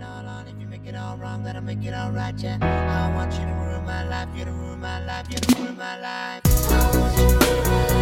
all on. If you make it all wrong, then I'll make it all right, yeah. I want you to ruin my life, you to ruin my life, you to ruin my life. I want you to ruin my life.